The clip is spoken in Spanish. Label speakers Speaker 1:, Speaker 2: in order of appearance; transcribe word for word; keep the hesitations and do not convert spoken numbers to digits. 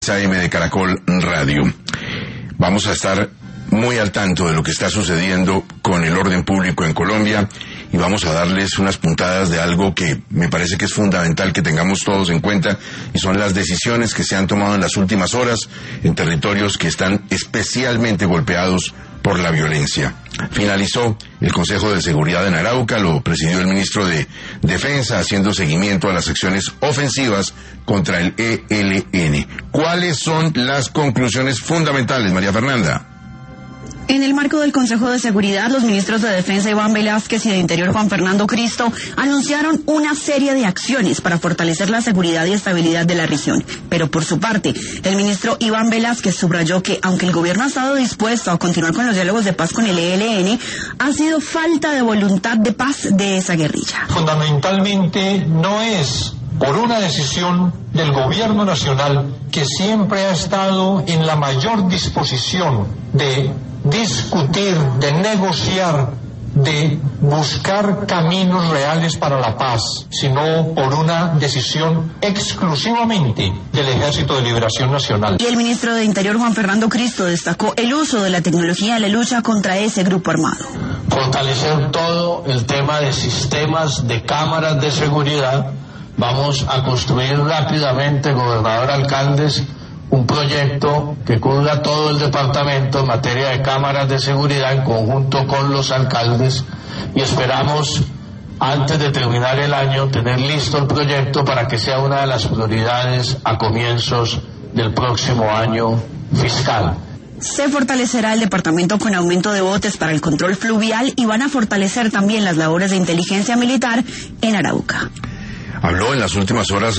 Speaker 1: A M de Caracol Radio. Vamos a estar muy al tanto de lo que está sucediendo con el orden público en Colombia y vamos a darles unas puntadas de algo que me parece que es fundamental que tengamos todos en cuenta, y son las decisiones que se han tomado en las últimas horas en territorios que están especialmente golpeados por la violencia. Finalizó el Consejo de Seguridad en Arauca, lo presidió el ministro de Defensa, haciendo seguimiento a las acciones ofensivas contra el E L N. ¿Cuáles son las conclusiones fundamentales, María Fernanda?
Speaker 2: En el marco del Consejo de Seguridad, los ministros de Defensa Iván Velásquez y de Interior Juan Fernando Cristo anunciaron una serie de acciones para fortalecer la seguridad y estabilidad de la región. Pero por su parte, el ministro Iván Velásquez subrayó que, aunque el gobierno ha estado dispuesto a continuar con los diálogos de paz con el E L N, ha sido falta de voluntad de paz de esa guerrilla.
Speaker 3: Fundamentalmente no es por una decisión del gobierno nacional, que siempre ha estado en la mayor disposición de discutir, de negociar, de buscar caminos reales para la paz, sino por una decisión exclusivamente del Ejército de Liberación Nacional.
Speaker 2: Y el ministro de Interior Juan Fernando Cristo destacó el uso de la tecnología en la lucha contra ese grupo armado.
Speaker 4: Fortalecer todo el tema de sistemas de cámaras de seguridad. Vamos a construir rápidamente, gobernador, alcaldes, un proyecto que cubra todo el departamento en materia de cámaras de seguridad en conjunto con los alcaldes, y esperamos antes de terminar el año tener listo el proyecto para que sea una de las prioridades a comienzos del próximo año fiscal.
Speaker 2: Se fortalecerá el departamento con aumento de botes para el control fluvial y van a fortalecer también las labores de inteligencia militar en Arauca.
Speaker 1: Habló en las últimas horas